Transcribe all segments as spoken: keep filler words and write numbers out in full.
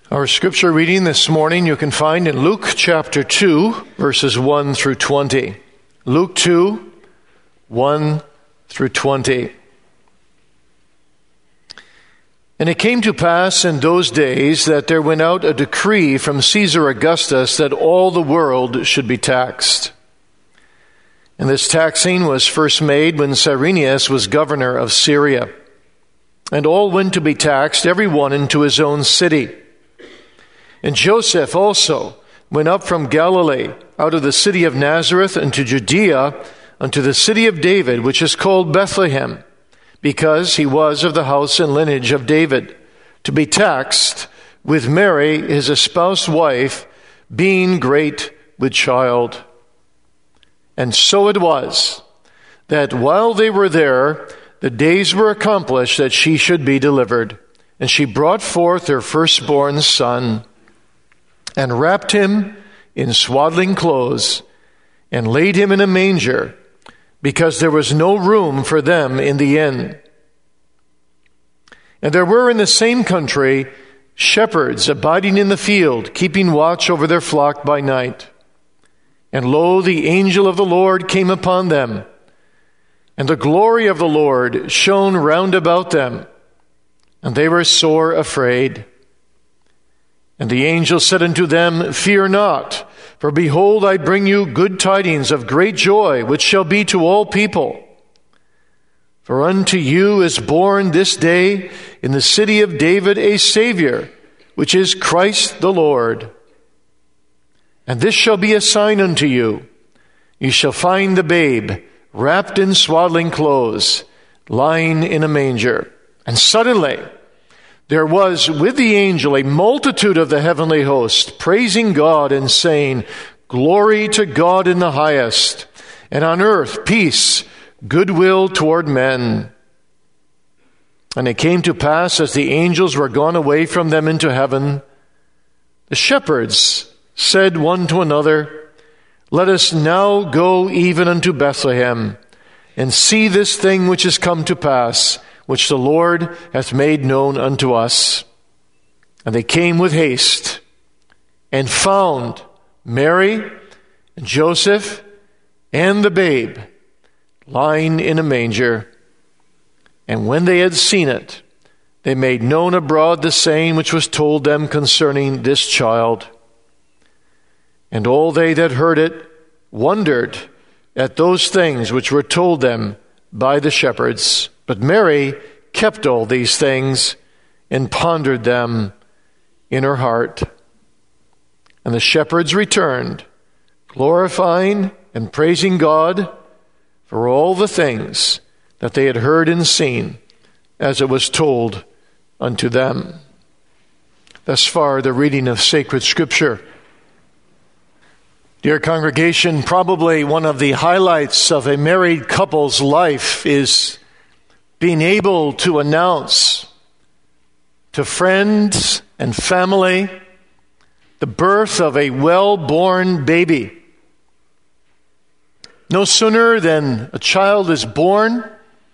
Our scripture reading this morning you can find in Luke chapter two, verses one through twenty. Luke two, one through twenty. And it came to pass in those days that there went out a decree from Caesar Augustus that all the world should be taxed. And this taxing was first made when Cyrenius was governor of Syria. And all went to be taxed, every one into his own city. And Joseph also went up from Galilee, out of the city of Nazareth unto Judea, unto the city of David, which is called Bethlehem, because he was of the house and lineage of David, to be taxed with Mary, his espoused wife, being great with child. And so it was, that while they were there, the days were accomplished that she should be delivered. And she brought forth her firstborn son, and wrapped him in swaddling clothes, and laid him in a manger, because there was no room for them in the inn. And there were in the same country shepherds abiding in the field, keeping watch over their flock by night. And lo, the angel of the Lord came upon them, and the glory of the Lord shone round about them, and they were sore afraid. And the angel said unto them, Fear not, for behold, I bring you good tidings of great joy, which shall be to all people. For unto you is born this day in the city of David a Savior, which is Christ the Lord. And this shall be a sign unto you. You shall find the babe wrapped in swaddling clothes, lying in a manger. And suddenly there was with the angel a multitude of the heavenly host, praising God and saying, Glory to God in the highest, and on earth peace, goodwill toward men. And it came to pass, as the angels were gone away from them into heaven, the shepherds said one to another, Let us now go even unto Bethlehem, and see this thing which is come to pass, which the Lord hath made known unto us. And they came with haste, and found Mary and Joseph and the babe lying in a manger. And when they had seen it, they made known abroad the saying which was told them concerning this child. And all they that heard it wondered at those things which were told them by the shepherds. But Mary kept all these things and pondered them in her heart. And the shepherds returned, glorifying and praising God for all the things that they had heard and seen, as it was told unto them. Thus far, the reading of sacred Scripture. Dear congregation, probably one of the highlights of a married couple's life is being able to announce to friends and family the birth of a well-born baby. No sooner than a child is born,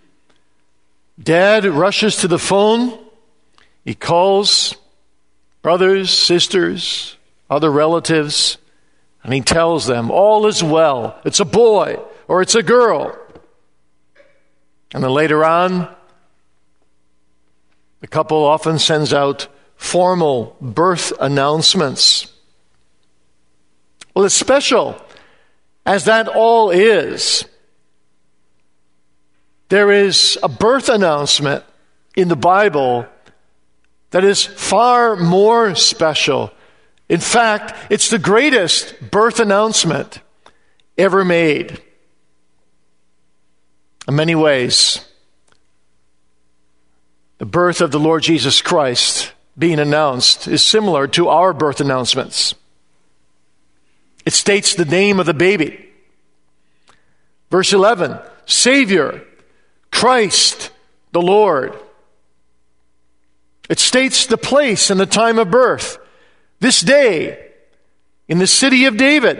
Dad rushes to the phone. He calls brothers, sisters, other relatives, and he tells them all is well. It's a boy or it's a girl. And then later on, the couple often sends out formal birth announcements. Well, as special as that all is, there is a birth announcement in the Bible that is far more special. In fact, it's the greatest birth announcement ever made. In many ways, the birth of the Lord Jesus Christ being announced is similar to our birth announcements. It states the name of the baby. Verse eleven, Savior, Christ the Lord. It states the place and the time of birth. This day in the city of David.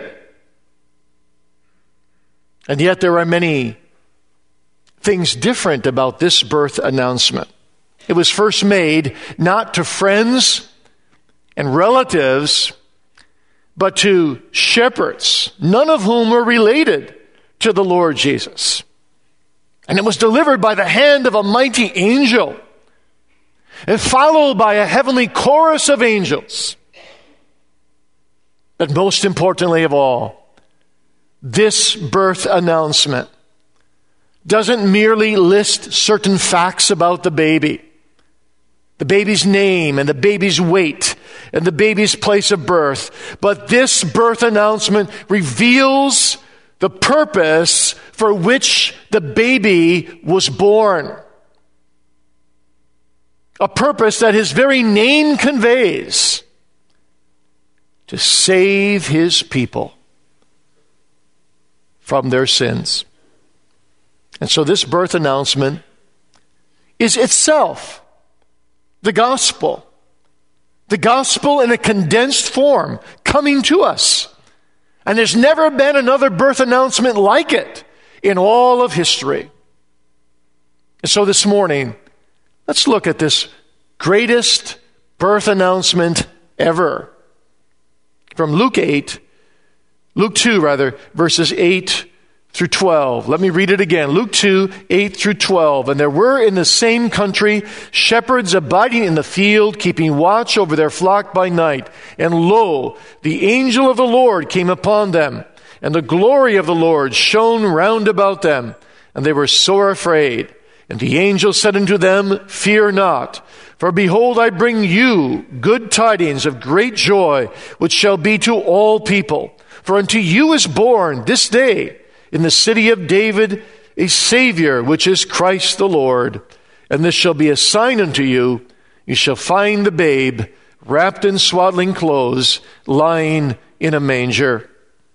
And yet there are many things different about this birth announcement. It was first made not to friends and relatives, but to shepherds, none of whom were related to the Lord Jesus. And it was delivered by the hand of a mighty angel, and followed by a heavenly chorus of angels. But most importantly of all, this birth announcement doesn't merely list certain facts about the baby, the baby's name and the baby's weight and the baby's place of birth, but this birth announcement reveals the purpose for which the baby was born. A purpose that his very name conveys: to save his people from their sins. And so this birth announcement is itself the gospel. The gospel in a condensed form coming to us. And there's never been another birth announcement like it in all of history. And so this morning, let's look at this greatest birth announcement ever. From Luke eight, Luke two rather, verses eight through twelve. Let me read it again. Luke two, eight through twelve. And there were in the same country shepherds abiding in the field, keeping watch over their flock by night. And lo, the angel of the Lord came upon them, and the glory of the Lord shone round about them, and they were sore afraid. And the angel said unto them, Fear not, for behold, I bring you good tidings of great joy, which shall be to all people. For unto you is born this day in the city of David a Savior, which is Christ the Lord. And this shall be a sign unto you: you shall find the babe wrapped in swaddling clothes, lying in a manger.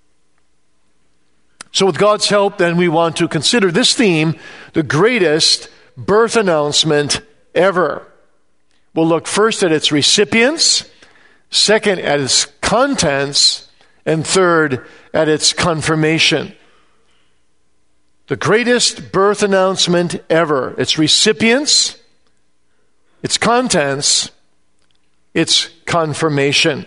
So with God's help, then, we want to consider this theme, the greatest birth announcement ever. We'll look first at its recipients, second at its contents, and third at its confirmation. The greatest birth announcement ever. Its recipients, its contents, its confirmation.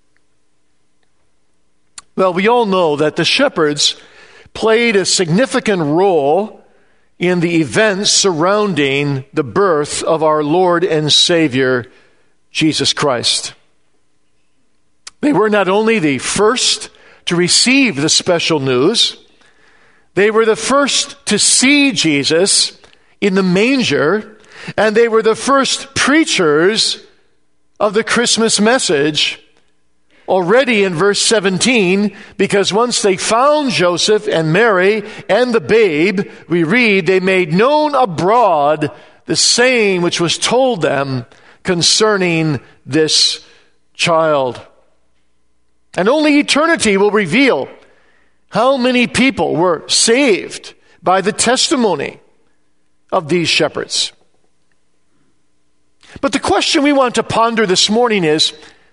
Well, we all know that the shepherds played a significant role in the events surrounding the birth of our Lord and Savior, Jesus Christ. They were not only the first to receive the special news, they were the first to see Jesus in the manger, and they were the first preachers of the Christmas message already in verse seventeen, because once they found Joseph and Mary and the babe, we read, they made known abroad the saying which was told them concerning this child. And only eternity will reveal how many people were saved by the testimony of these shepherds. But the question we want to ponder this morning is,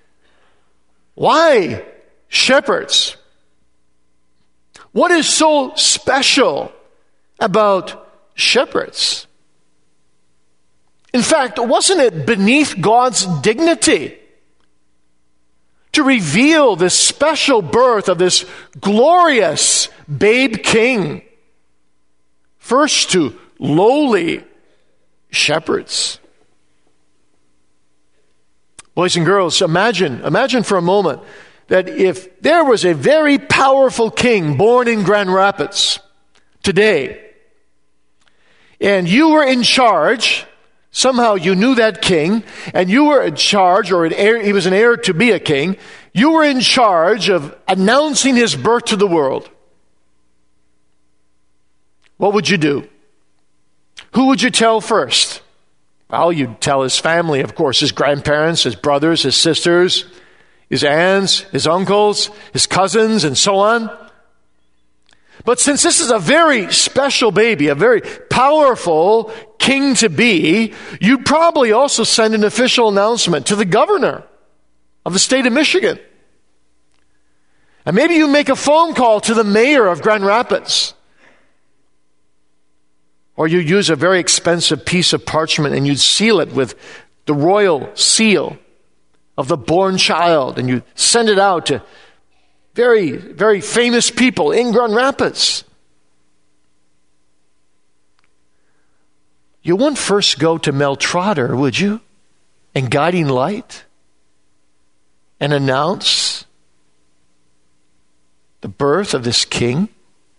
why shepherds? What is so special about shepherds? In fact, wasn't it beneath God's dignity to reveal this special birth of this glorious babe king first to lowly shepherds? Boys and girls, imagine, imagine for a moment that if there was a very powerful king born in Grand Rapids today, and you were in charge, somehow you knew that king, and you were in charge, or an heir, he was an heir to be a king, you were in charge of announcing his birth to the world. What would you do? Who would you tell first? Well, you'd tell his family, of course, his grandparents, his brothers, his sisters, his aunts, his uncles, his cousins, and so on. But since this is a very special baby, a very powerful king-to-be, you'd probably also send an official announcement to the governor of the state of Michigan. And maybe you make a phone call to the mayor of Grand Rapids. Or you use a very expensive piece of parchment and you'd seal it with the royal seal of the born child, and you send it out to very, very famous people in Grand Rapids. You wouldn't first go to Mel Trotter, would you? And Guiding Light? And announce the birth of this king?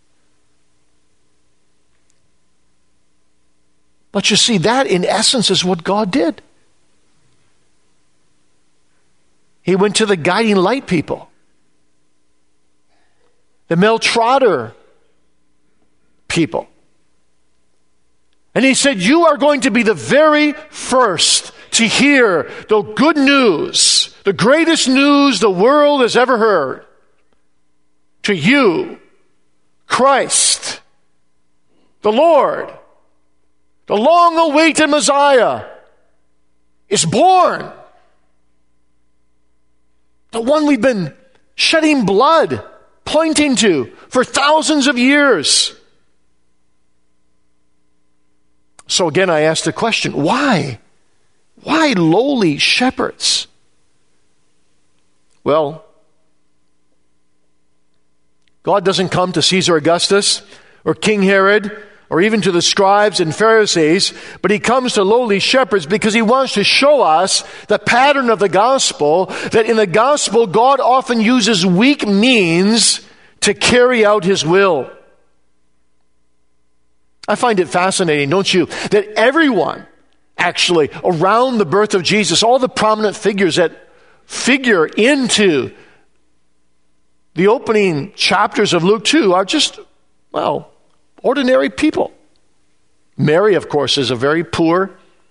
But you see, that in essence is what God did. He went to the Guiding Light people, the Mel Trotter people. And he said, you are going to be the very first to hear the good news, the greatest news the world has ever heard. To you, Christ, the Lord, the long-awaited Messiah, is born. The one we've been shedding blood, pointing to for thousands of years. So again, I ask the question, why? Why lowly shepherds? Well, God doesn't come to Caesar Augustus or King Herod or even to the scribes and Pharisees, but he comes to lowly shepherds because he wants to show us the pattern of the gospel, that in the gospel, God often uses weak means to carry out his will. I find it fascinating, don't you, that everyone actually around the birth of Jesus, all the prominent figures that figure into the opening chapters of Luke two are just, well, ordinary people. Mary, of course, is a very poor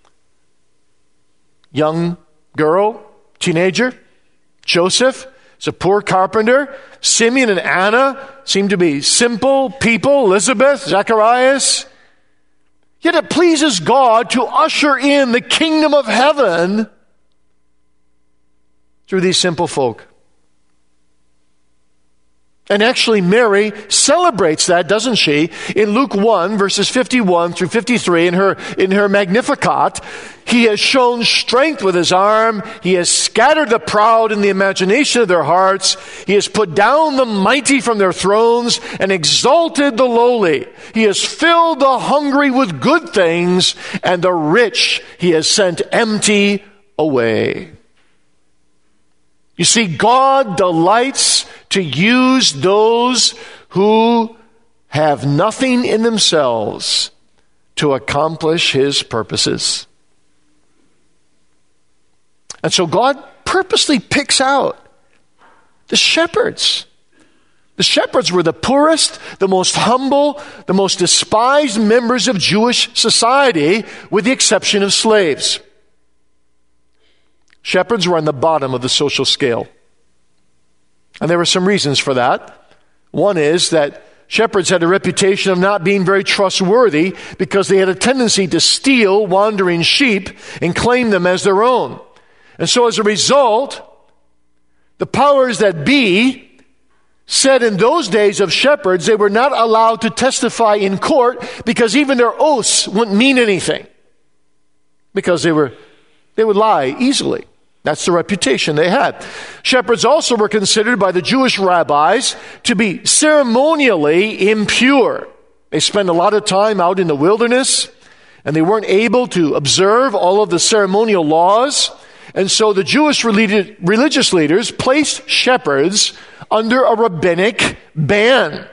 young girl, teenager. Joseph is a poor carpenter. Simeon and Anna seem to be simple people. Elizabeth, Zacharias. Yet it pleases God to usher in the kingdom of heaven through these simple folk. And actually Mary celebrates that, doesn't she? In Luke one, verses fifty-one through fifty-three, in her, in her Magnificat, he has shown strength with his arm. He has scattered the proud in the imagination of their hearts. He has put down the mighty from their thrones and exalted the lowly. He has filled the hungry with good things, and the rich he has sent empty away. You see, God delights to use those who have nothing in themselves to accomplish his purposes. And so God purposely picks out the shepherds. The shepherds were the poorest, the most humble, the most despised members of Jewish society, with the exception of slaves. Shepherds were on the bottom of the social scale. And there were some reasons for that. One is that shepherds had a reputation of not being very trustworthy because they had a tendency to steal wandering sheep and claim them as their own. And so as a result, the powers that be said in those days of shepherds, they were not allowed to testify in court because even their oaths wouldn't mean anything. Because they were, they would lie easily. That's the reputation they had. Shepherds also were considered by the Jewish rabbis to be ceremonially impure. They spent a lot of time out in the wilderness, and they weren't able to observe all of the ceremonial laws. And so the Jewish religious leaders placed shepherds under a rabbinic ban.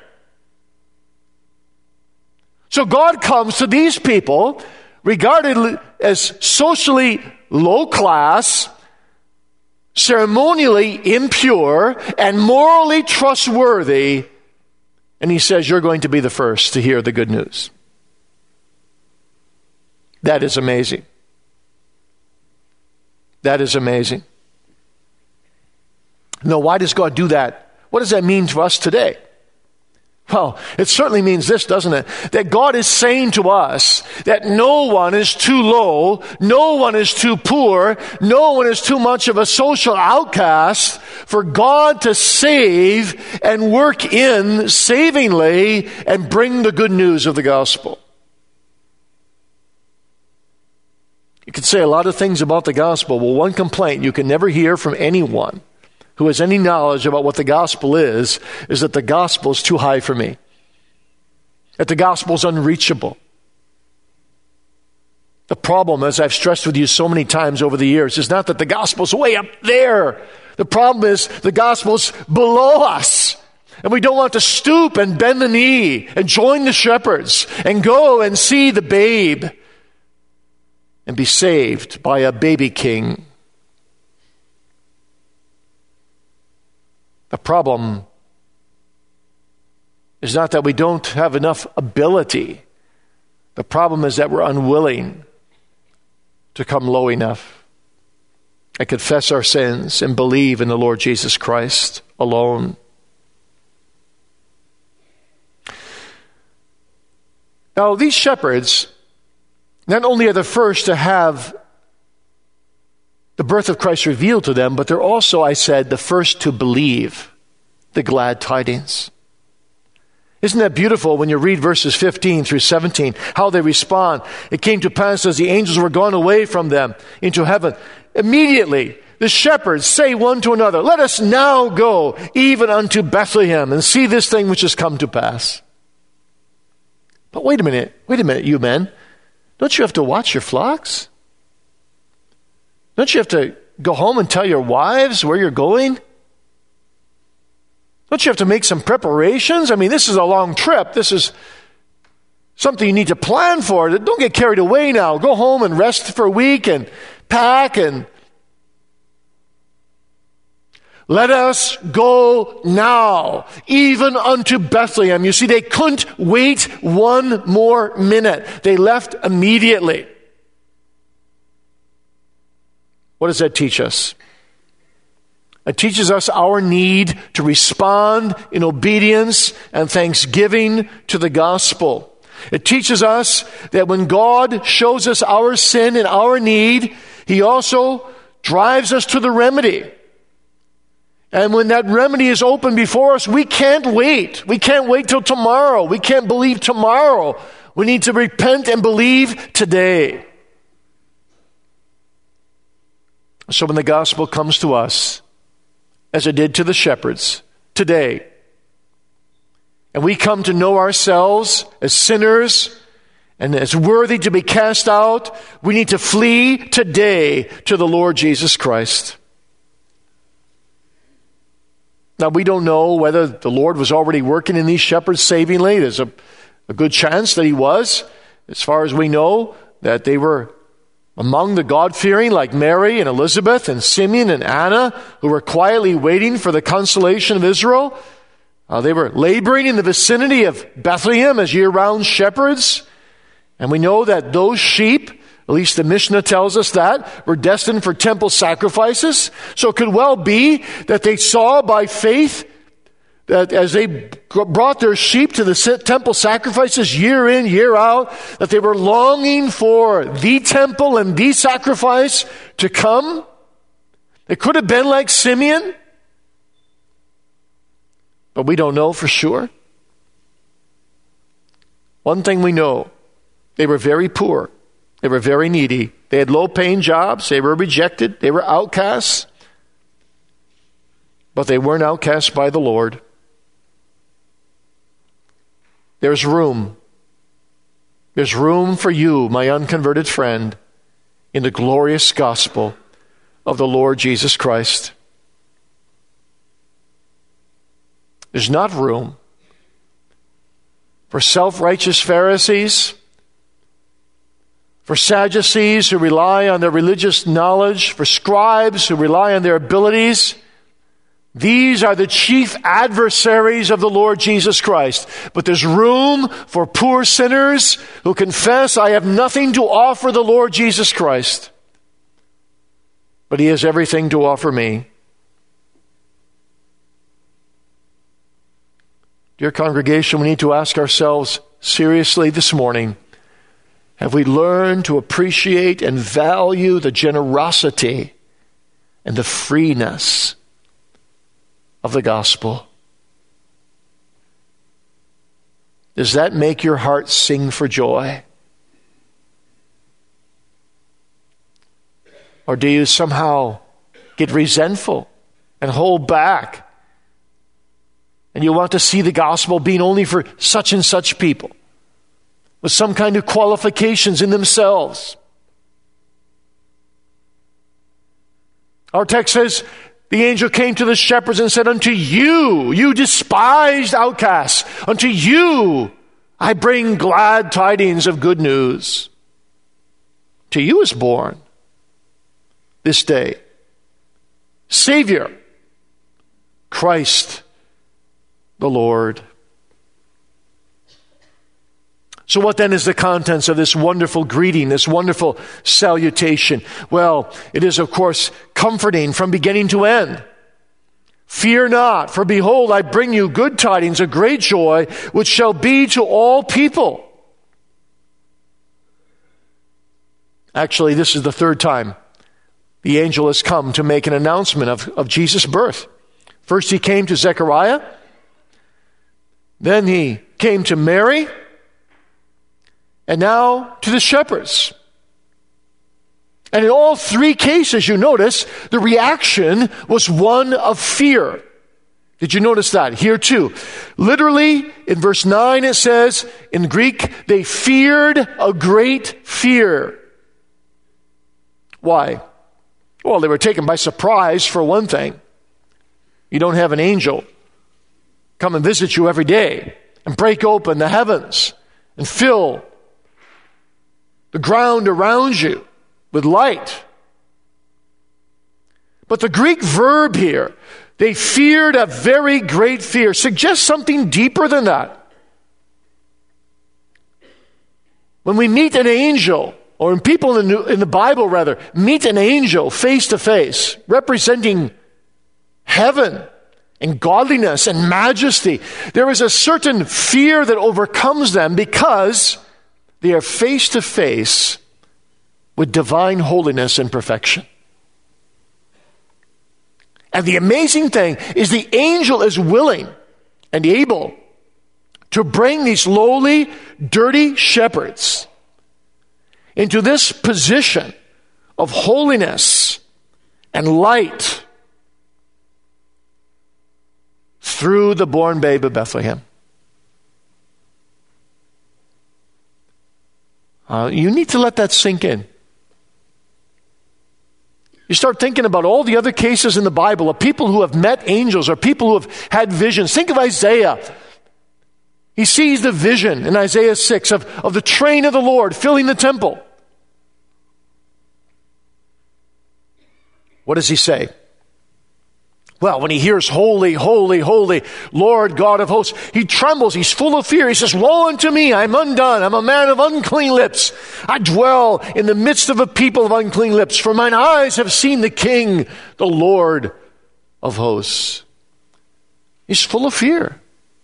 So God comes to these people, regarded as socially low class, ceremonially impure, and morally trustworthy, and he says, you're going to be the first to hear the good news. That is amazing. That is amazing. Now, why does God do that? What does that mean to us today? Well, it certainly means this, doesn't it? That God is saying to us that no one is too low, no one is too poor, no one is too much of a social outcast for God to save and work in savingly and bring the good news of the gospel. You can say a lot of things about the gospel. Well, one complaint you can never hear from anyone who has any knowledge about what the gospel is, is that the gospel is too high for me. That the gospel is unreachable. The problem, as I've stressed with you so many times over the years, is not that the gospel's way up there. The problem is the gospel's below us. And we don't want to stoop and bend the knee and join the shepherds and go and see the babe and be saved by a baby king. The problem is not that we don't have enough ability. The problem is that we're unwilling to come low enough and confess our sins and believe in the Lord Jesus Christ alone. Now, these shepherds not only are the first to have the birth of Christ revealed to them, but they're also, I said, the first to believe the glad tidings. Isn't that beautiful when you read verses fifteen through seventeen, how they respond? It came to pass as the angels were gone away from them into heaven. Immediately, the shepherds say one to another, let us now go even unto Bethlehem and see this thing which has come to pass. But wait a minute, wait a minute, you men. Don't you have to watch your flocks? Don't you have to go home and tell your wives where you're going? Don't you have to make some preparations? I mean, this is a long trip. This is something you need to plan for. Don't get carried away now. Go home and rest for a week and pack and let us go now, even unto Bethlehem. You see, they couldn't wait one more minute. They left immediately. What does that teach us? It teaches us our need to respond in obedience and thanksgiving to the gospel. It teaches us that when God shows us our sin and our need, He also drives us to the remedy. And when that remedy is open before us, we can't wait. We can't wait till tomorrow. We can't believe tomorrow. We need to repent and believe today. So when the gospel comes to us, as it did to the shepherds today, and we come to know ourselves as sinners and as worthy to be cast out, we need to flee today to the Lord Jesus Christ. Now, we don't know whether the Lord was already working in these shepherds savingly. There's a, a good chance that He was. As far as we know, that they were among the God-fearing, like Mary and Elizabeth and Simeon and Anna, who were quietly waiting for the consolation of Israel. Uh, they were laboring in the vicinity of Bethlehem as year-round shepherds. And we know that those sheep, at least the Mishnah tells us that, were destined for temple sacrifices. So it could well be that they saw by faith that as they brought their sheep to the temple sacrifices year in, year out, that they were longing for the temple and the sacrifice to come. It could have been like Simeon, but we don't know for sure. One thing we know, they were very poor. They were very needy. They had low-paying jobs. They were rejected. They were outcasts. But they weren't outcasts by the Lord. There's room. There's room for you, my unconverted friend, in the glorious gospel of the Lord Jesus Christ. There's not room for self-righteous Pharisees, for Sadducees who rely on their religious knowledge, for scribes who rely on their abilities. These are the chief adversaries of the Lord Jesus Christ. But there's room for poor sinners who confess, I have nothing to offer the Lord Jesus Christ, but He has everything to offer me. Dear congregation, we need to ask ourselves seriously this morning, have we learned to appreciate and value the generosity and the freeness of the gospel? Does that make your heart sing for joy? Or do you somehow get resentful and hold back? And you want to see the gospel being only for such and such people, with some kind of qualifications in themselves. Our text says, the angel came to the shepherds and said, unto you, you despised outcasts, unto you I bring glad tidings of good news. To you is born this day Savior, Christ the Lord. So what then is the contents of this wonderful greeting, this wonderful salutation? Well, it is, of course, comforting from beginning to end. Fear not, for behold, I bring you good tidings of great joy, which shall be to all people. Actually, this is the third time the angel has come to make an announcement of, of Jesus' birth. First he came to Zechariah. Then he came to Mary. And now to the shepherds. And in all three cases, you notice, the reaction was one of fear. Did you notice that? Here too. Literally, in verse nine it says, in Greek, they feared a great fear. Why? Well, they were taken by surprise, for one thing. You don't have an angel come and visit you every day and break open the heavens and fill the ground around you with light. But the Greek verb here, they feared a very great fear, suggests something deeper than that. When we meet an angel, or when people in the, in the Bible rather, meet an angel face to face, representing heaven and godliness and majesty, there is a certain fear that overcomes them because they are face to face with divine holiness and perfection. And the amazing thing is the angel is willing and able to bring these lowly, dirty shepherds into this position of holiness and light through the born babe of Bethlehem. Uh, you need to let that sink in. You start thinking about all the other cases in the Bible of people who have met angels or people who have had visions. Think of Isaiah. He sees the vision in Isaiah six of, of the train of the Lord filling the temple. What does he say? Well, when he hears holy, holy, holy, Lord God of hosts, he trembles. He's full of fear. He says, woe unto me, I'm undone. I'm a man of unclean lips. I dwell in the midst of a people of unclean lips, for mine eyes have seen the King, the Lord of hosts. He's full of fear.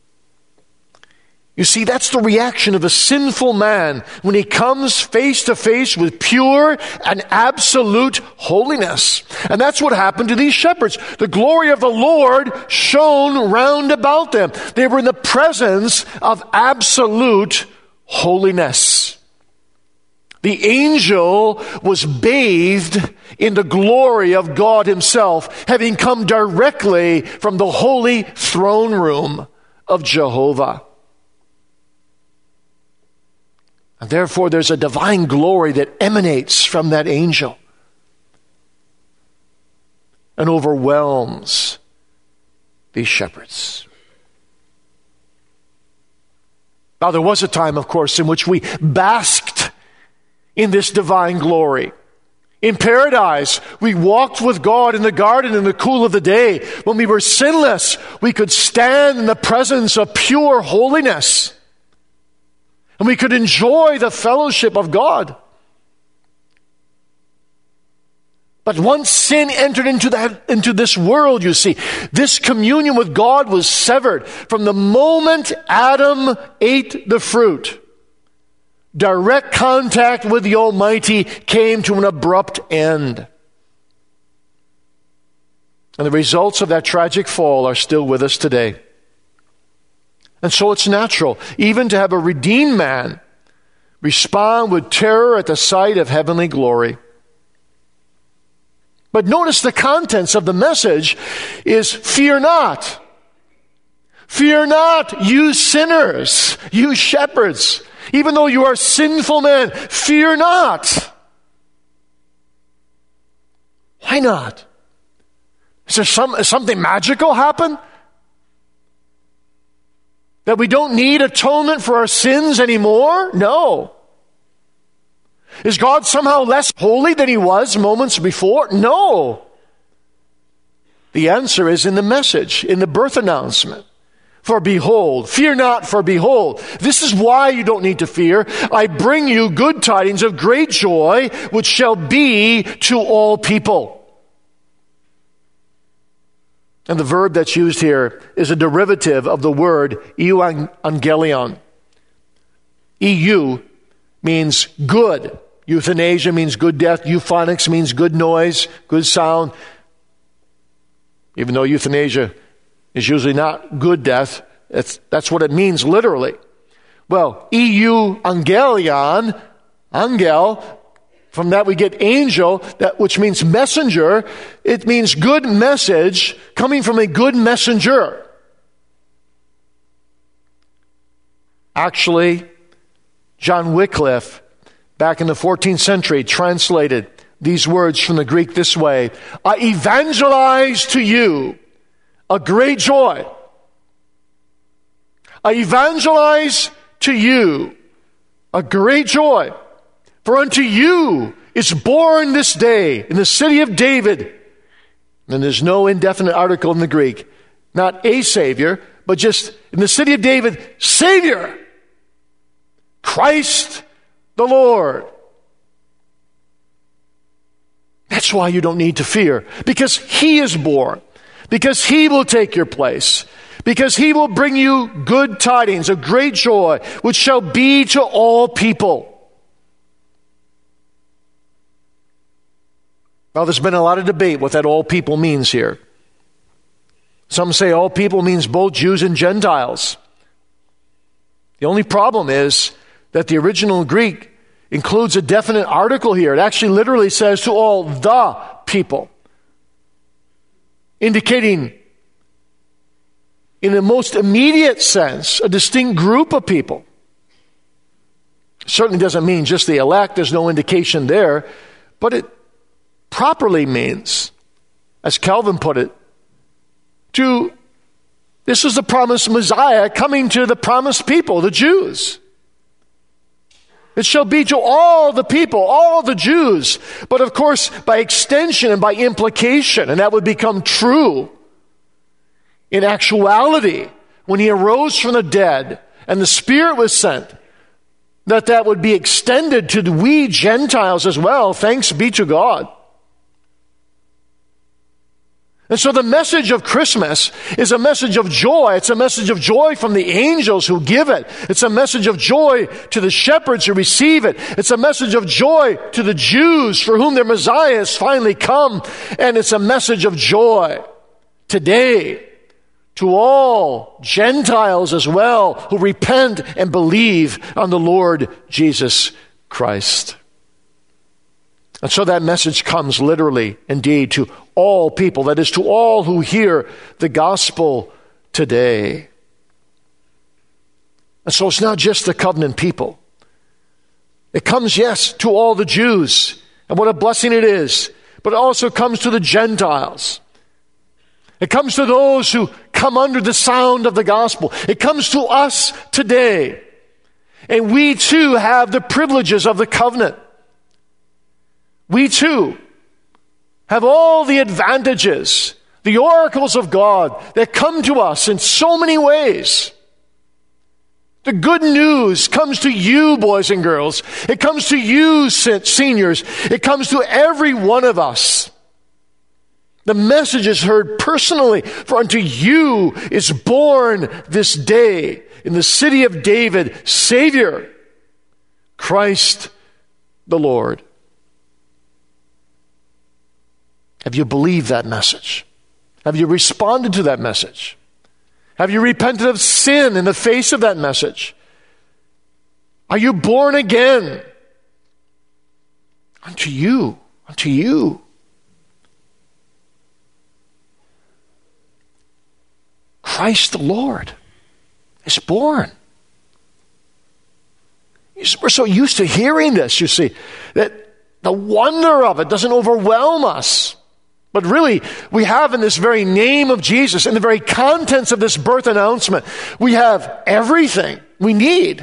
You see, that's the reaction of a sinful man when he comes face to face with pure and absolute holiness. And that's what happened to these shepherds. The glory of the Lord shone round about them. They were in the presence of absolute holiness. The angel was bathed in the glory of God himself, having come directly from the holy throne room of Jehovah. And therefore, there's a divine glory that emanates from that angel and overwhelms these shepherds. Now, there was a time, of course, in which we basked in this divine glory. In paradise, we walked with God in the garden in the cool of the day. When we were sinless, we could stand in the presence of pure holiness. And we could enjoy the fellowship of God. But once sin entered into that, into this world, you see, this communion with God was severed. From the moment Adam ate the fruit, direct contact with the Almighty came to an abrupt end. And the results of that tragic fall are still with us today. And so it's natural, even to have a redeemed man respond with terror at the sight of heavenly glory. But notice the contents of the message is fear not. Fear not, you sinners, you shepherds. Even though you are sinful men, fear not. Why not? Is there some, is something magical happen? That we don't need atonement for our sins anymore? No. Is God somehow less holy than he was moments before? No. The answer is in the message, in the birth announcement. For behold, fear not, for behold. This is why you don't need to fear. I bring you good tidings of great joy, which shall be to all people. And the verb that's used here is a derivative of the word euangelion. E U means good. Euthanasia means good death. Euphonics means good noise, good sound. Even though euthanasia is usually not good death, that's, that's what it means literally. Well, euangelion, angel, from that we get angel, that which means messenger. It means good message coming from a good messenger. Actually, John Wycliffe, back in the fourteenth century, translated these words from the Greek this way: I evangelize to you a great joy. I evangelize to you a great joy. For unto you is born this day in the city of David. And there's no indefinite article in the Greek. Not a Savior, but just in the city of David, Savior. Christ the Lord. That's why you don't need to fear. Because he is born. Because he will take your place. Because he will bring you good tidings of great joy, which shall be to all people. Now, there's been a lot of debate what that all people means here. Some say all people means both Jews and Gentiles. The only problem is that the original Greek includes a definite article here. It actually literally says to all the people, indicating in the most immediate sense a distinct group of people. It certainly doesn't mean just the elect. There's no indication there. But it properly means, as Calvin put it, to this is the promised Messiah coming to the promised people, the Jews. It shall be to all the people, all the Jews. But of course, by extension and by implication, and that would become true in actuality when he arose from the dead and the Spirit was sent, that that would be extended to we Gentiles as well. Thanks be to God. And so the message of Christmas is a message of joy. It's a message of joy from the angels who give it. It's a message of joy to the shepherds who receive it. It's a message of joy to the Jews for whom their Messiah has finally come. And it's a message of joy today to all Gentiles as well who repent and believe on the Lord Jesus Christ. And so that message comes literally, indeed, to all people. That is, to all who hear the gospel today. And so it's not just the covenant people. It comes, yes, to all the Jews. And what a blessing it is. But it also comes to the Gentiles. It comes to those who come under the sound of the gospel. It comes to us today. And we too have the privileges of the covenant. We too have all the advantages, the oracles of God that come to us in so many ways. The good news comes to you, boys and girls. It comes to you, seniors. It comes to every one of us. The message is heard personally, for unto you is born this day in the city of David, Savior, Christ the Lord. Have you believed that message? Have you responded to that message? Have you repented of sin in the face of that message? Are you born again? Unto you, unto you. Christ the Lord is born. We're so used to hearing this, you see, that the wonder of it doesn't overwhelm us. But really, we have in this very name of Jesus, in the very contents of this birth announcement, we have everything we need.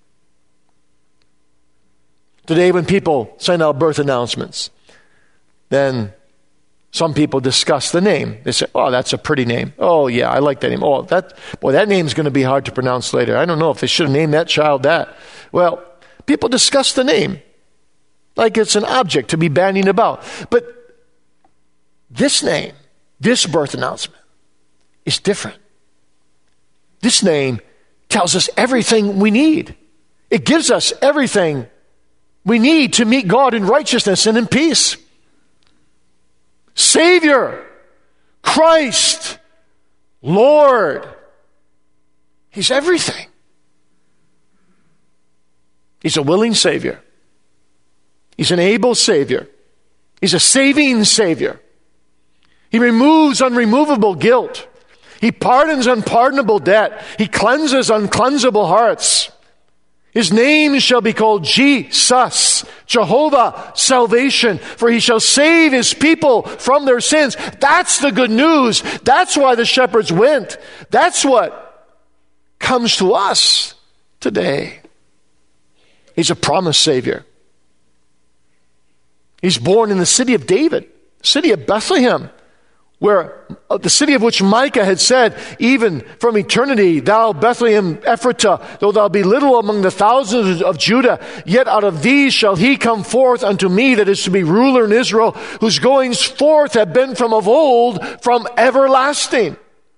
Today, when people send out birth announcements, then some people discuss the name. They say, oh, that's a pretty name. Oh, yeah, I like that name. Oh, that, boy, that name's going to be hard to pronounce later. I don't know if they should have named that child that. Well, people discuss the name like it's an object to be bandying about. But this name, this birth announcement, is different. This name tells us everything we need. It gives us everything we need to meet God in righteousness and in peace. Savior, Christ, Lord. He's everything. He's a willing Savior. He's an able Savior. He's a saving Savior. He removes unremovable guilt. He pardons unpardonable debt. He cleanses uncleansable hearts. His name shall be called Jesus, Jehovah, salvation, for he shall save his people from their sins. That's the good news. That's why the shepherds went. That's what comes to us today. He's a promised Savior. He's born in the city of David, city of Bethlehem, where uh, the city of which Micah had said, even from eternity, thou Bethlehem Ephratah, though thou be little among the thousands of Judah, yet out of these shall he come forth unto me that is to be ruler in Israel, whose goings forth have been from of old, from everlasting.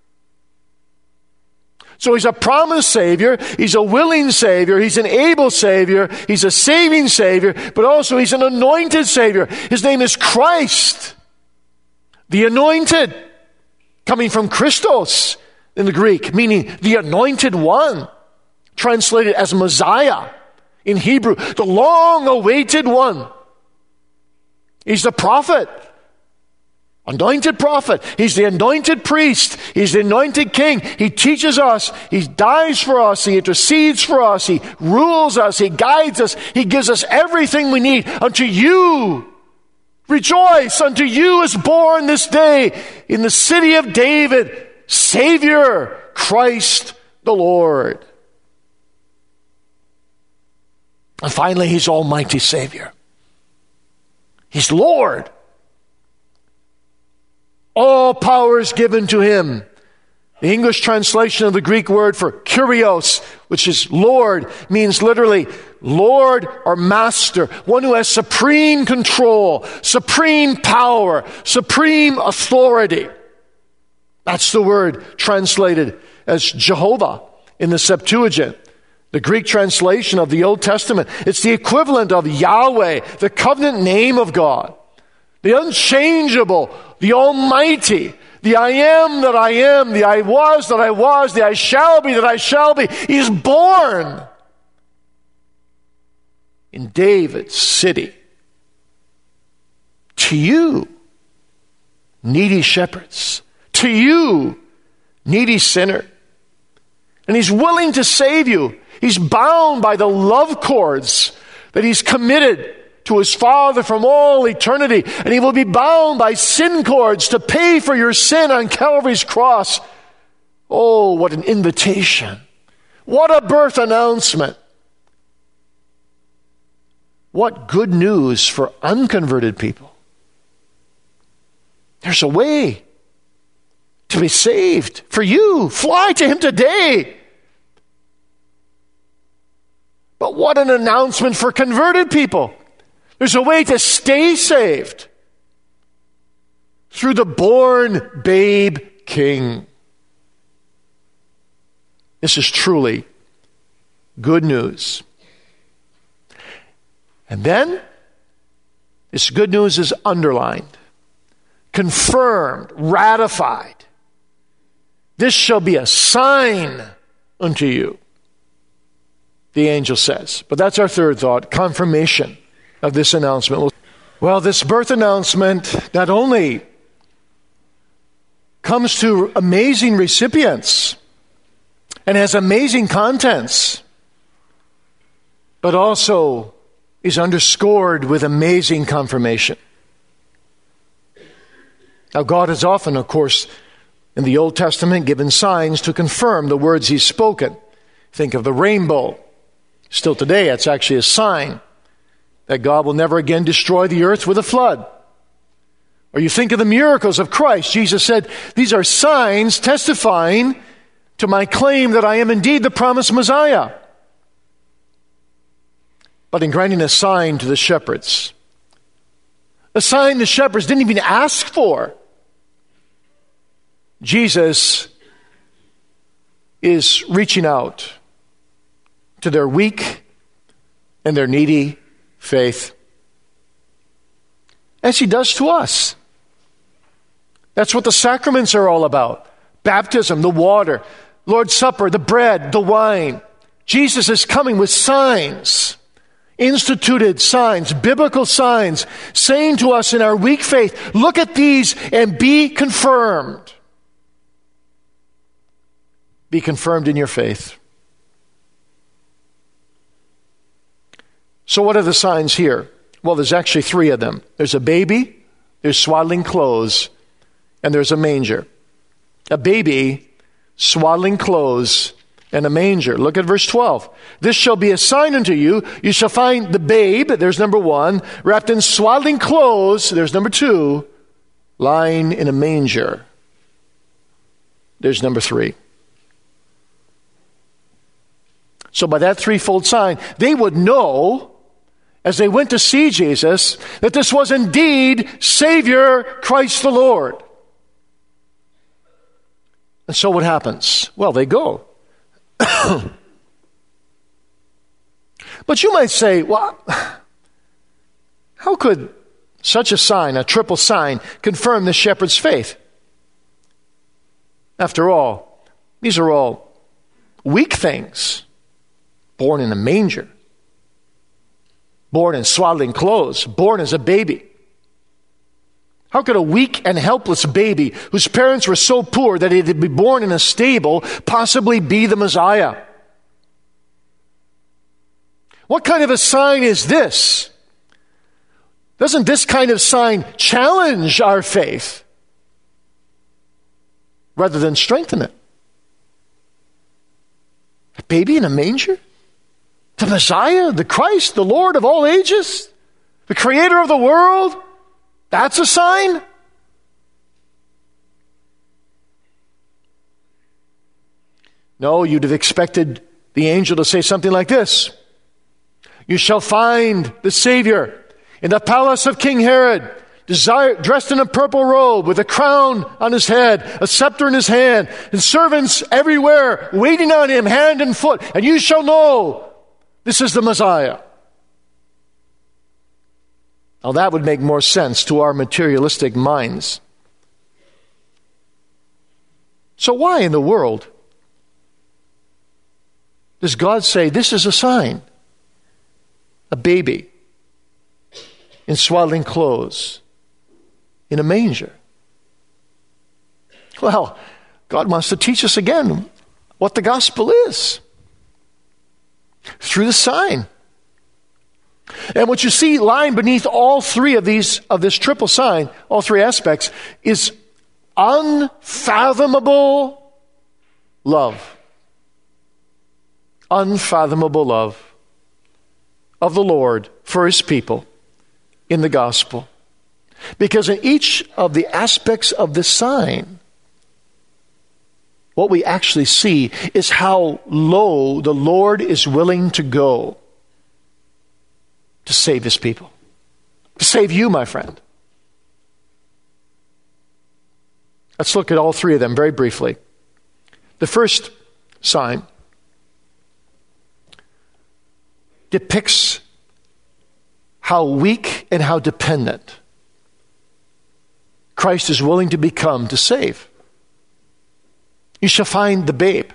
So he's a promised Savior, he's a willing Savior, he's an able Savior, he's a saving Savior, but also he's an anointed Savior. His name is Christ, the anointed, coming from Christos in the Greek, meaning the anointed one, translated as Messiah in Hebrew, the long-awaited one. He's the prophet, anointed prophet. He's the anointed priest. He's the anointed king. He teaches us. He dies for us. He intercedes for us. He rules us. He guides us. He gives us everything we need. Unto you, rejoice. Unto you is born this day in the city of David, Savior, Christ the Lord. And finally, he's Almighty Savior. He's Lord. All power is given to him. The English translation of the Greek word for kurios, which is Lord, means literally Lord or master, one who has supreme control, supreme power, supreme authority. That's the word translated as Jehovah in the Septuagint, the Greek translation of the Old Testament. It's the equivalent of Yahweh, the covenant name of God, the unchangeable, the Almighty, the I am that I am, the I was that I was, the I shall be that I shall be. He's born in David's city. To you, needy shepherds. To you, needy sinner. And he's willing to save you. He's bound by the love cords that he's committed to his Father from all eternity, and he will be bound by sin cords to pay for your sin on Calvary's cross. Oh, what an invitation. What a birth announcement. What good news for unconverted people. There's a way to be saved for you. Fly to him today. But what an announcement for converted people. There's a way to stay saved through the born babe King. This is truly good news. And then, this good news is underlined, confirmed, ratified. This shall be a sign unto you, the angel says. But that's our third thought, confirmation of this announcement. Well, this birth announcement not only comes to amazing recipients and has amazing contents, but also is underscored with amazing confirmation. Now, God has often, of course, in the Old Testament, given signs to confirm the words he's spoken. Think of the rainbow. Still today, it's actually a sign that God will never again destroy the earth with a flood. Or you think of the miracles of Christ. Jesus said, these are signs testifying to my claim that I am indeed the promised Messiah. But in granting a sign to the shepherds, a sign the shepherds didn't even ask for, Jesus is reaching out to their weak and their needy faith, as he does to us. That's what the sacraments are all about. Baptism, the water, Lord's Supper, the bread, the wine. Jesus is coming with signs, instituted signs, biblical signs, saying to us in our weak faith, look at these and be confirmed. Be confirmed in your faith. So what are the signs here? Well, there's actually three of them. There's a baby, there's swaddling clothes, and there's a manger. A baby, swaddling clothes, and a manger. Look at verse twelve. This shall be a sign unto you. You shall find the babe, there's number one, wrapped in swaddling clothes, there's number two, lying in a manger. There's number three. So by that threefold sign, they would know, as they went to see Jesus, that this was indeed Savior Christ the Lord. And so what happens? Well, they go. But you might say, well, how could such a sign, a triple sign, confirm the shepherd's faith? After all, these are all weak things. Born in a manger, born in swaddling clothes, born as a baby. How could a weak and helpless baby, whose parents were so poor that he had to be born in a stable, possibly be the Messiah? What kind of a sign is this? Doesn't this kind of sign challenge our faith rather than strengthen it? A baby in a manger? The Messiah, the Christ, the Lord of all ages, the Creator of the world, that's a sign? No, you'd have expected the angel to say something like this. You shall find the Savior in the palace of King Herod, desire, dressed in a purple robe with a crown on his head, a scepter in his hand, and servants everywhere waiting on him hand and foot. And you shall know this is the Messiah. Now that would make more sense to our materialistic minds. So why in the world does God say this is a sign? A baby in swaddling clothes in a manger. Well, God wants to teach us again what the gospel is through the sign. And what you see lying beneath all three of these, of this triple sign, all three aspects, is unfathomable love. Unfathomable love of the Lord for his people in the gospel. Because in each of the aspects of this sign, what we actually see is how low the Lord is willing to go to save his people. To save you, my friend. Let's look at all three of them very briefly. The first sign depicts how weak and how dependent Christ is willing to become to save. You shall find the babe.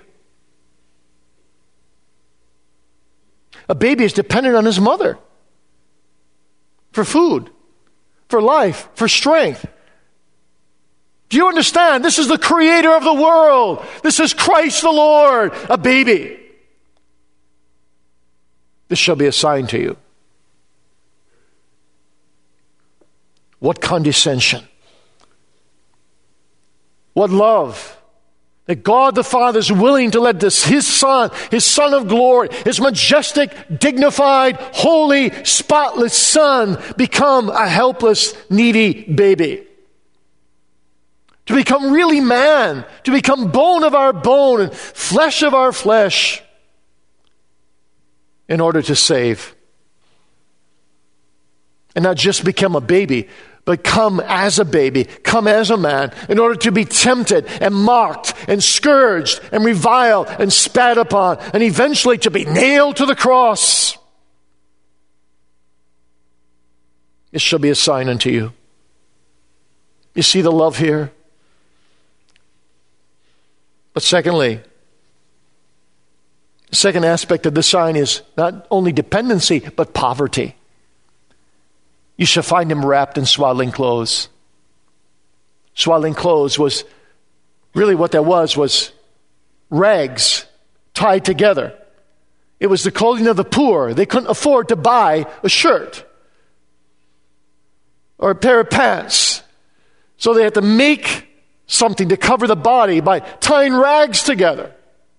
A baby is dependent on his mother for food, for life, for strength, Do you understand? This is the creator of the world. This is Christ the Lord, a baby. This shall be a sign to you. What condescension. What love. That God the Father is willing to let this, his Son, his Son of glory, his majestic, dignified, holy, spotless Son become a helpless, needy baby. To become really man, to become bone of our bone and flesh of our flesh in order to save. And not just become a baby, but come as a baby, come as a man, in order to be tempted and mocked and scourged and reviled and spat upon, and eventually to be nailed to the cross. This shall be a sign unto you. You see the love here? But secondly, the second aspect of the sign is not only dependency, but poverty. You shall find him wrapped in swaddling clothes. Swaddling clothes was, really what that was, was rags tied together. It was the clothing of the poor. They couldn't afford to buy a shirt or a pair of pants. So they had to make something to cover the body by tying rags together.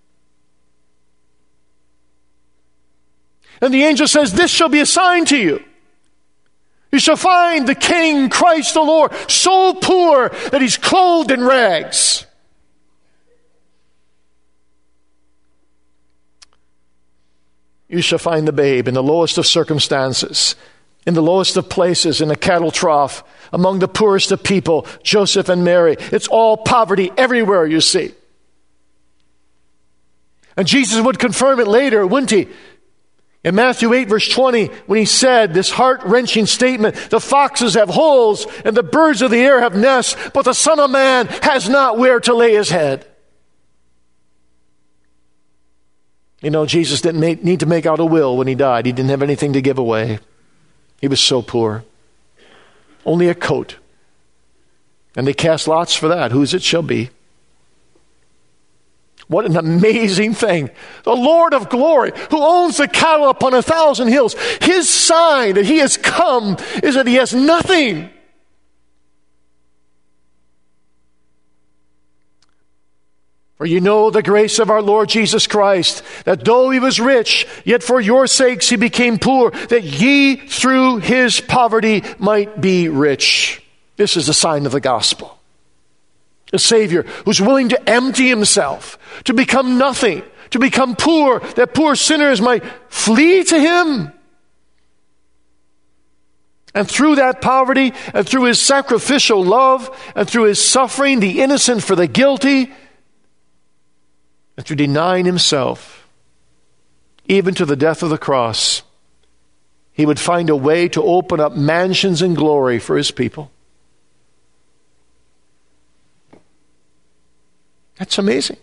And the angel says, this shall be a sign to you. You shall find the King, Christ the Lord, so poor that he's clothed in rags. You shall find the babe in the lowest of circumstances, in the lowest of places, in a cattle trough, among the poorest of people, Joseph and Mary. It's all poverty everywhere, you see. And Jesus would confirm it later, wouldn't he? In Matthew eight, verse twenty, when he said this heart-wrenching statement, the foxes have holes and the birds of the air have nests, but the Son of Man has not where to lay his head. You know, Jesus didn't make, need to make out a will when he died. He didn't have anything to give away. He was so poor. Only a coat. And they cast lots for that. Whose it shall be. What an amazing thing. The Lord of glory, who owns the cattle upon a thousand hills, his sign that he has come is that he has nothing. For you know the grace of our Lord Jesus Christ, that though he was rich, yet for your sakes he became poor, that ye through his poverty might be rich. This is the sign of the gospel. A Savior who's willing to empty himself, to become nothing, to become poor, that poor sinners might flee to him. And through that poverty, and through his sacrificial love, and through his suffering, the innocent for the guilty, and through denying himself, even to the death of the cross, he would find a way to open up mansions in glory for his people. That's amazing.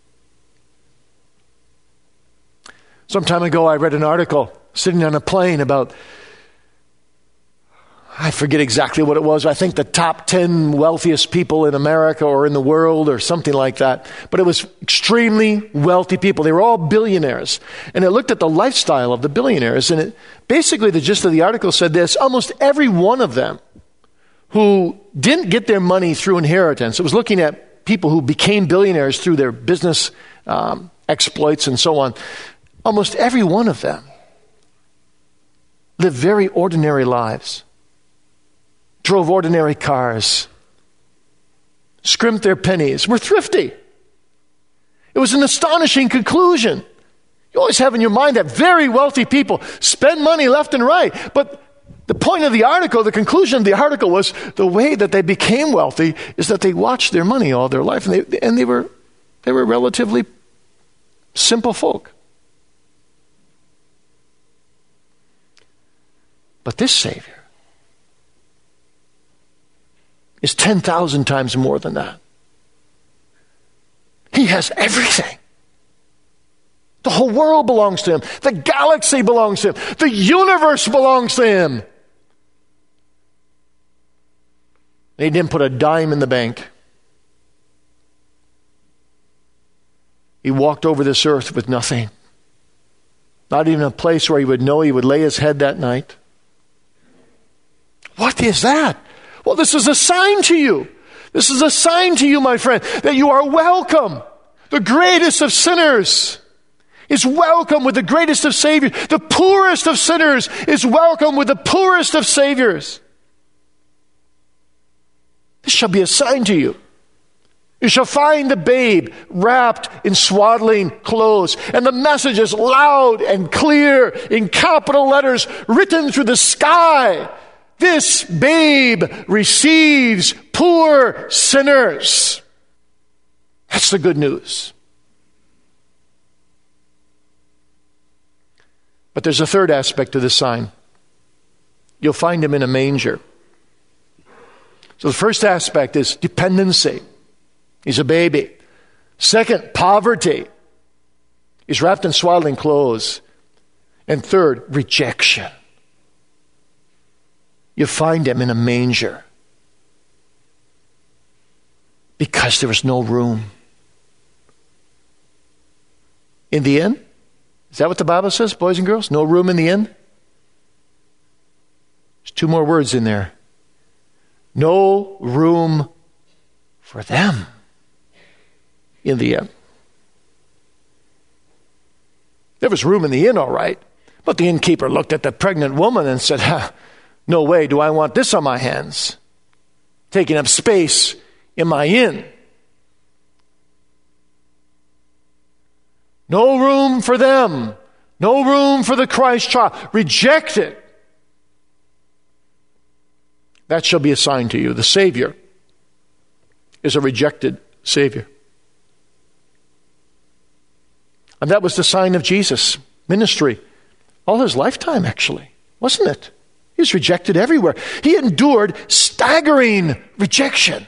Some time ago, I read an article sitting on a plane about, I forget exactly what it was. I think the top ten wealthiest people in America or in the world or something like that. But it was extremely wealthy people. They were all billionaires. And it looked at the lifestyle of the billionaires. And it, basically the gist of the article said this: almost every one of them who didn't get their money through inheritance, it was looking at people who became billionaires through their business um, exploits and so on, almost every one of them lived very ordinary lives, drove ordinary cars, scrimped their pennies, were thrifty. It was an astonishing conclusion. You always have in your mind that very wealthy people spend money left and right, but the point of the article, the conclusion of the article was the way that they became wealthy is that they watched their money all their life, and they, and they were they were relatively simple folk. But this Savior is ten thousand times more than that. He has everything. The whole world belongs to him. The galaxy belongs to him. The universe belongs to him. He didn't put a dime in the bank. He walked over this earth with nothing. Not even a place where he would know he would lay his head that night. What is that? Well, this is a sign to you. This is a sign to you, my friend, that you are welcome. The greatest of sinners is welcome with the greatest of Saviors. The poorest of sinners is welcome with the poorest of Saviors. This shall be a sign to you. You shall find the babe wrapped in swaddling clothes, and the message is loud and clear in capital letters written through the sky. This babe receives poor sinners. That's the good news. But there's a third aspect to this sign. You'll find him in a manger. So the first aspect is dependency. He's a baby. Second, poverty. He's wrapped in swaddling clothes. And third, rejection. You find him in a manger. Because there was no room. In the inn? Is that what the Bible says, boys and girls? No room in the inn? There's two more words in there. No room for them in the inn. There was room in the inn, all right. But the innkeeper looked at the pregnant woman and said, ha, no way do I want this on my hands, taking up space in my inn. No room for them. No room for the Christ child. Rejected. That shall be a sign to you. The Savior is a rejected Savior. And that was the sign of Jesus' ministry. All his lifetime, actually. Wasn't it? He was rejected everywhere. He endured staggering rejection.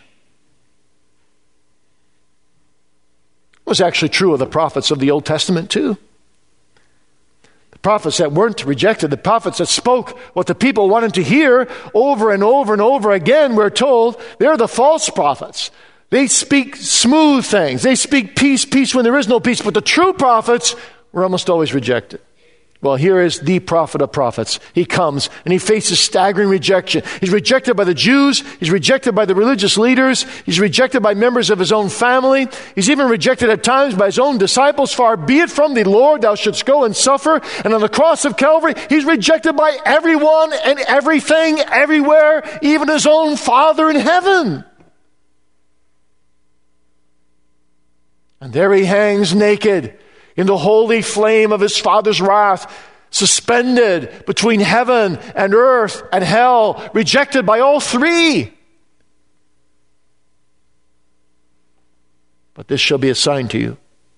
It was actually true of the prophets of the Old Testament too. The prophets that weren't rejected, the prophets that spoke what the people wanted to hear over and over and over again, we're told, they're the false prophets. They speak smooth things. They speak peace, peace when there is no peace. But the true prophets were almost always rejected. Well, here is the prophet of prophets. He comes and he faces staggering rejection. He's rejected by the Jews. He's rejected by the religious leaders. He's rejected by members of his own family. He's even rejected at times by his own disciples. Far be it from thee, Lord, thou shouldst go and suffer. And on the cross of Calvary, he's rejected by everyone and everything, everywhere, even his own Father in heaven. And there he hangs naked in the holy flame of his Father's wrath, suspended between heaven and earth and hell, rejected by all three. But this shall be a sign to you,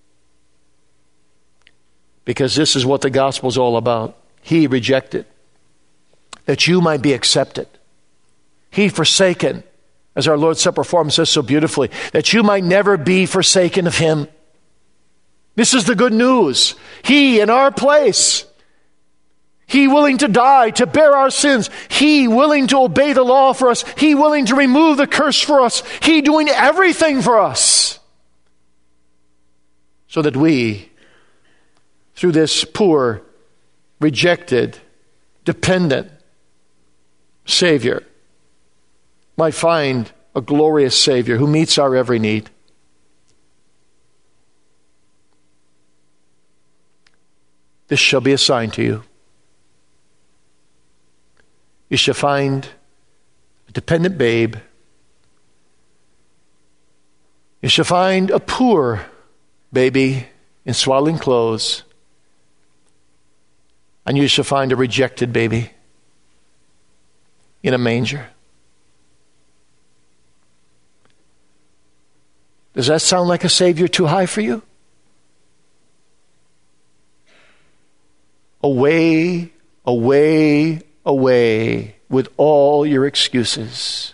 because this is what the gospel is all about. He rejected, that you might be accepted. He forsaken, as our Lord's Supper form says so beautifully, that you might never be forsaken of him. This is the good news. He in our place. He willing to die, to bear our sins. He willing to obey the law for us. He willing to remove the curse for us. He doing everything for us. So that we, through this poor, rejected, dependent Savior, might find a glorious Savior who meets our every need. This shall be a sign to you. You shall find a dependent babe. You shall find a poor baby in swaddling clothes. And you shall find a rejected baby in a manger. Does that sound like a Savior too high for you? Away, away, away with all your excuses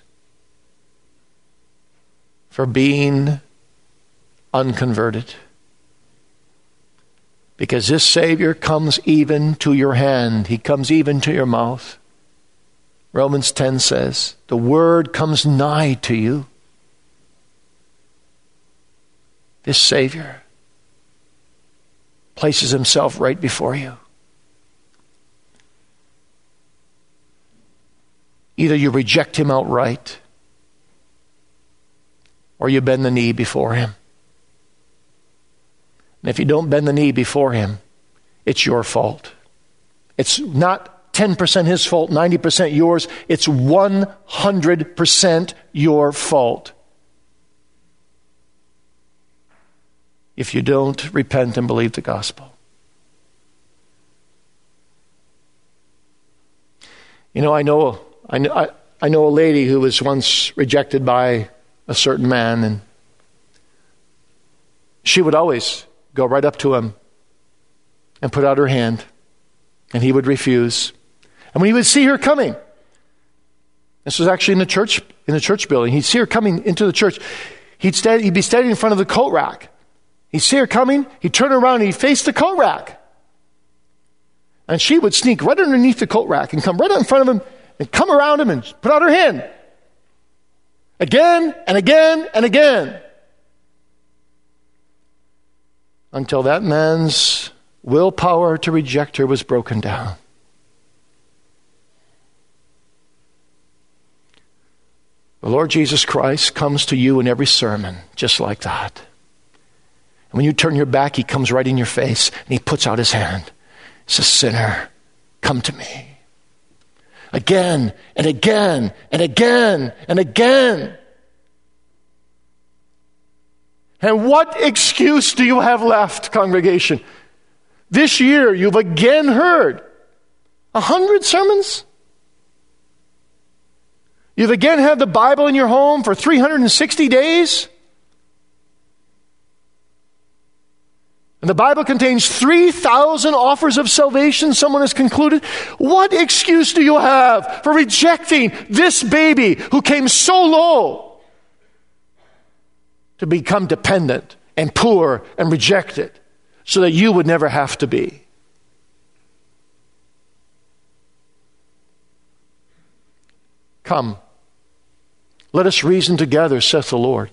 for being unconverted. Because this Savior comes even to your hand. He comes even to your mouth. Romans ten says, the word comes nigh to you. This Savior places himself right before you. Either you reject him outright, or you bend the knee before him. And if you don't bend the knee before him, it's your fault. It's not ten percent his fault, ninety percent yours. It's one hundred percent your fault. If you don't repent and believe the gospel. You know, I know, I know, I, I know a lady who was once rejected by a certain man, and she would always go right up to him and put out her hand, and he would refuse. And when he would see her coming, this was actually in the church, in the church building, he'd see her coming into the church. He'd stand, he'd be standing in front of the coat rack. He'd see her coming, he'd turn around, and he'd face the coat rack. And she would sneak right underneath the coat rack and come right in front of him and come around him and put out her hand. Again and again and again. Until that man's willpower to reject her was broken down. The Lord Jesus Christ comes to you in every sermon just like that. And when you turn your back, he comes right in your face and he puts out his hand. He says, "Sinner, come to me." Again and again and again and again. And what excuse do you have left, congregation? This year you've again heard a hundred sermons. You've again had the Bible in your home for three hundred sixty days. And the Bible contains three thousand offers of salvation, someone has concluded. What excuse do you have for rejecting this baby who came so low to become dependent and poor and rejected so that you would never have to be? Come, let us reason together, saith the Lord.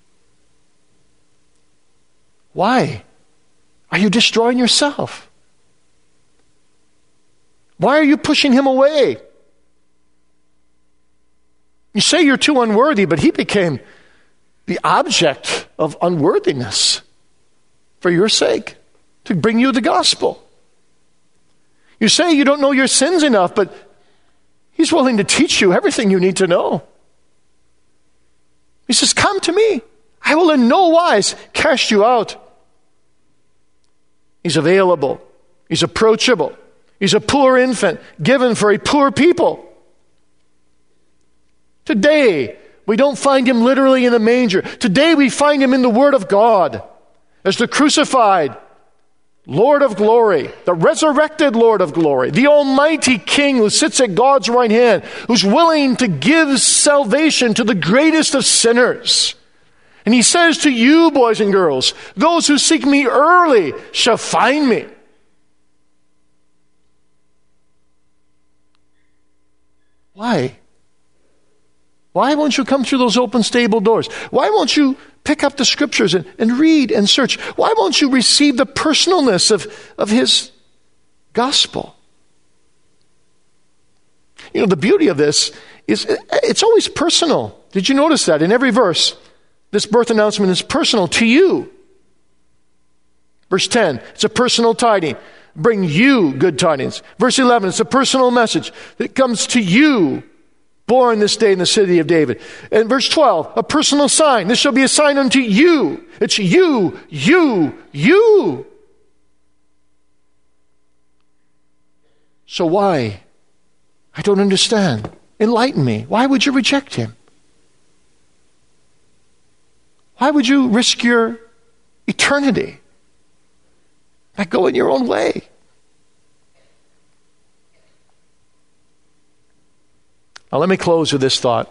Why are you destroying yourself? Why are you pushing him away? You say you're too unworthy, but he became the object of unworthiness for your sake, to bring you the gospel. You say you don't know your sins enough, but he's willing to teach you everything you need to know. He says, "Come to me. I will in no wise cast you out." He's available. He's approachable. He's a poor infant given for a poor people. Today, we don't find him literally in a manger. Today, we find him in the Word of God as the crucified Lord of glory, the resurrected Lord of glory, the almighty King who sits at God's right hand, who's willing to give salvation to the greatest of sinners. And he says to you, boys and girls, those who seek me early shall find me. Why? Why won't you come through those open stable doors? Why won't you pick up the scriptures and, and read and search? Why won't you receive the personalness of, of his gospel? You know, the beauty of this is it's always personal. Did you notice that in every verse? This birth announcement is personal to you. Verse ten, it's a personal tiding. Bring you good tidings. Verse eleven, it's a personal message that comes to you, born this day in the city of David. And verse twelve, a personal sign. This shall be a sign unto you. It's you, you, you. So why? I don't understand. Enlighten me. Why would you reject him? Why would you risk your eternity by going your own way? Now let me close with this thought.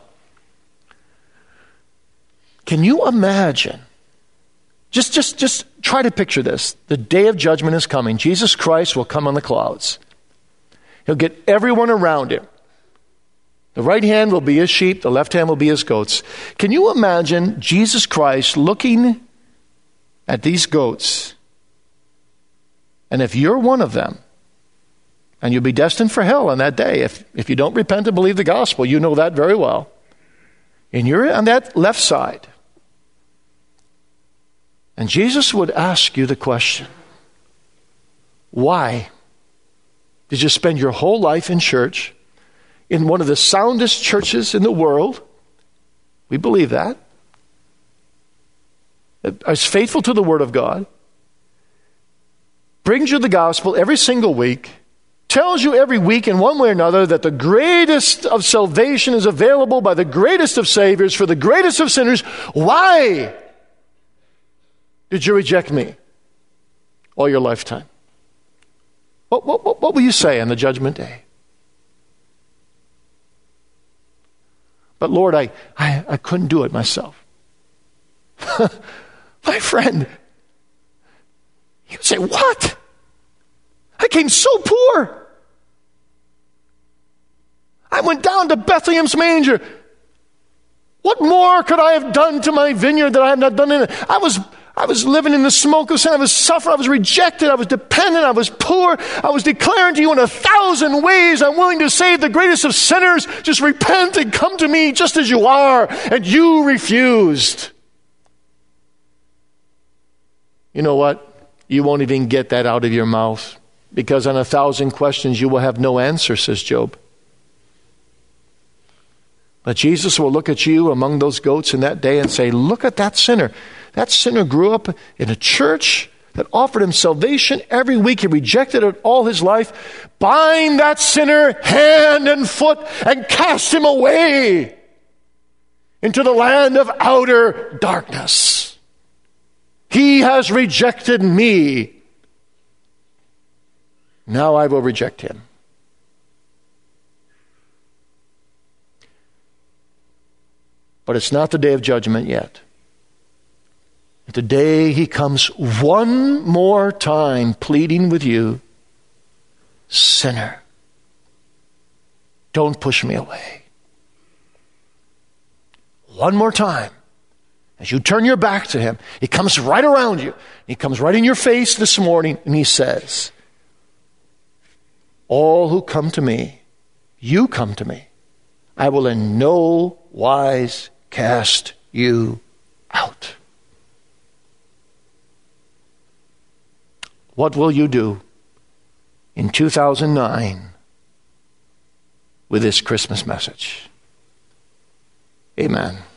Can you imagine? Just, just, just try to picture this. The day of judgment is coming. Jesus Christ will come on the clouds. He'll get everyone around him. The right hand will be his sheep, the left hand will be his goats. Can you imagine Jesus Christ looking at these goats And if you're one of them, and you'll be destined for hell on that day, if, if you don't repent and believe the gospel, you know that very well. And you're on that left side. And Jesus would ask you the question, why did you spend your whole life in church, in one of the soundest churches in the world? We believe that. Is faithful to the Word of God, brings you the gospel every single week, tells you every week in one way or another that the greatest of salvation is available by the greatest of Saviors for the greatest of sinners. Why did you reject me all your lifetime? What, what, what will you say on the judgment day? But Lord, I, I, I couldn't do it myself. My friend, you say, what? I came so poor. I went down to Bethlehem's manger. What more could I have done to my vineyard that I have not done in it? I was I was living in the smoke of sin. I was suffering. I was rejected. I was dependent. I was poor. I was declaring to you in a thousand ways, I'm willing to save the greatest of sinners. Just repent and come to me just as you are. And you refused. You know what? You won't even get that out of your mouth, because on a thousand questions you will have no answer, says Job. But Jesus will look at you among those goats in that day and say, look at that sinner. That sinner grew up in a church that offered him salvation every week. He rejected it all his life. Bind that sinner hand and foot and cast him away into the land of outer darkness. He has rejected me. Now I will reject him. But it's not the day of judgment yet. The day he comes one more time pleading with you, sinner, don't push me away. One more time. As you turn your back to him, he comes right around you. He comes right in your face this morning and he says, all who come to me, you come to me, I will in no wise cast you out. What will you do in two thousand nine with this Christmas message? Amen.